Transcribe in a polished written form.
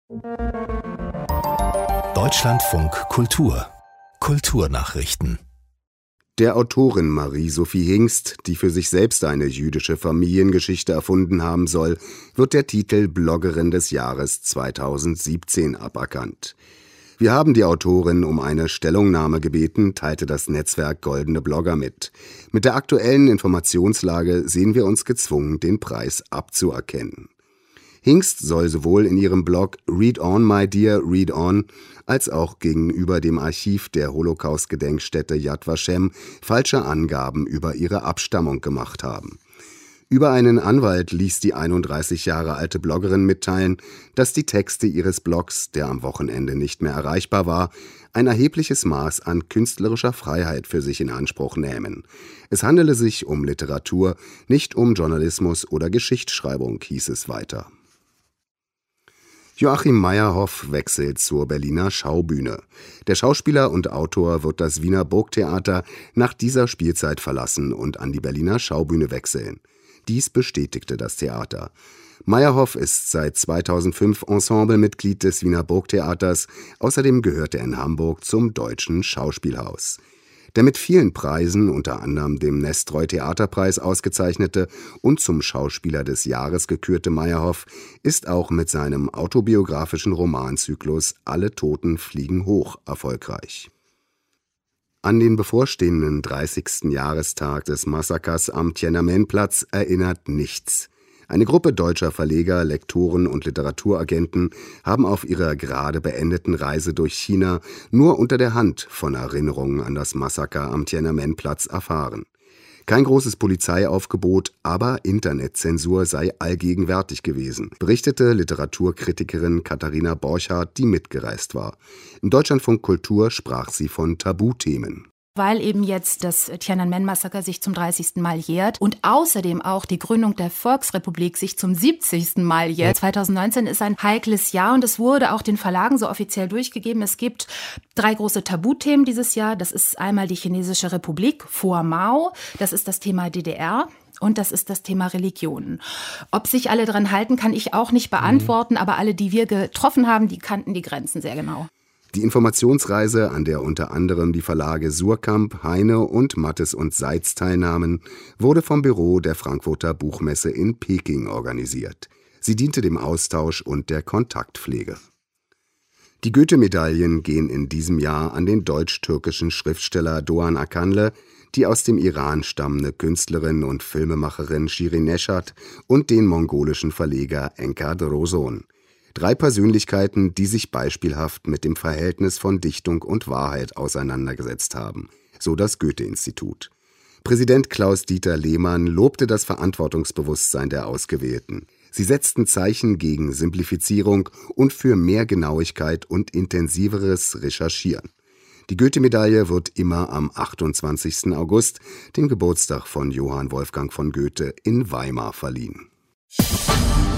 Deutschlandfunk Kultur Kulturnachrichten. Der Autorin Marie-Sophie Hingst, die für sich selbst eine jüdische Familiengeschichte erfunden haben soll, wird der Titel Bloggerin des Jahres 2017 aberkannt. Wir haben die Autorin um eine Stellungnahme gebeten, teilte das Netzwerk Goldene Blogger mit. Mit der aktuellen Informationslage sehen wir uns gezwungen, den Preis abzuerkennen. Hingst soll sowohl in ihrem Blog Read On, My Dear, Read On als auch gegenüber dem Archiv der Holocaust-Gedenkstätte Yad Vashem falsche Angaben über ihre Abstammung gemacht haben. Über einen Anwalt ließ die 31 Jahre alte Bloggerin mitteilen, dass die Texte ihres Blogs, der am Wochenende nicht mehr erreichbar war, ein erhebliches Maß an künstlerischer Freiheit für sich in Anspruch nähmen. Es handele sich um Literatur, nicht um Journalismus oder Geschichtsschreibung, hieß es weiter. Joachim Meyerhoff wechselt zur Berliner Schaubühne. Der Schauspieler und Autor wird das Wiener Burgtheater nach dieser Spielzeit verlassen und an die Berliner Schaubühne wechseln. Dies bestätigte das Theater. Meyerhoff ist seit 2005 Ensemblemitglied des Wiener Burgtheaters. Außerdem gehört er in Hamburg zum Deutschen Schauspielhaus. Der mit vielen Preisen, unter anderem dem Nestroy-Theaterpreis ausgezeichnete und zum Schauspieler des Jahres gekürte Meyerhoff ist auch mit seinem autobiografischen Romanzyklus Alle Toten fliegen hoch erfolgreich. An den bevorstehenden 30. Jahrestag des Massakers am Tiananmen-Platz erinnert nichts. Eine Gruppe deutscher Verleger, Lektoren und Literaturagenten haben auf ihrer gerade beendeten Reise durch China nur unter der Hand von Erinnerungen an das Massaker am Tiananmen-Platz erfahren. Kein großes Polizeiaufgebot, aber Internetzensur sei allgegenwärtig gewesen, berichtete Literaturkritikerin Katharina Borchardt, die mitgereist war. Im Deutschlandfunk Kultur sprach sie von Tabuthemen. Weil eben jetzt das Tiananmen-Massaker sich zum 30. Mal jährt und außerdem auch die Gründung der Volksrepublik sich zum 70. Mal jährt. 2019 ist ein heikles Jahr und es wurde auch den Verlagen so offiziell durchgegeben. Es gibt 3 große Tabuthemen dieses Jahr. Das ist einmal die Chinesische Republik vor Mao, das ist das Thema DDR. Und das ist das Thema Religion. Ob sich alle dran halten, kann ich auch nicht beantworten, aber alle, die wir getroffen haben, die kannten die Grenzen sehr genau. Die Informationsreise, an der unter anderem die Verlage Suhrkamp, Heine und Mattes und Seitz teilnahmen, wurde vom Büro der Frankfurter Buchmesse in Peking organisiert. Sie diente dem Austausch und der Kontaktpflege. Die Goethe-Medaillen gehen in diesem Jahr an den deutsch-türkischen Schriftsteller Doğan Akınlı, die aus dem Iran stammende Künstlerin und Filmemacherin Shirin Neshat und den mongolischen Verleger Enkhar Drozon. 3 Persönlichkeiten, die sich beispielhaft mit dem Verhältnis von Dichtung und Wahrheit auseinandergesetzt haben, so das Goethe-Institut. Präsident Klaus-Dieter Lehmann lobte das Verantwortungsbewusstsein der Ausgewählten. Sie setzten Zeichen gegen Simplifizierung und für mehr Genauigkeit und intensiveres Recherchieren. Die Goethe-Medaille wird immer am 28. August, dem Geburtstag von Johann Wolfgang von Goethe, in Weimar verliehen.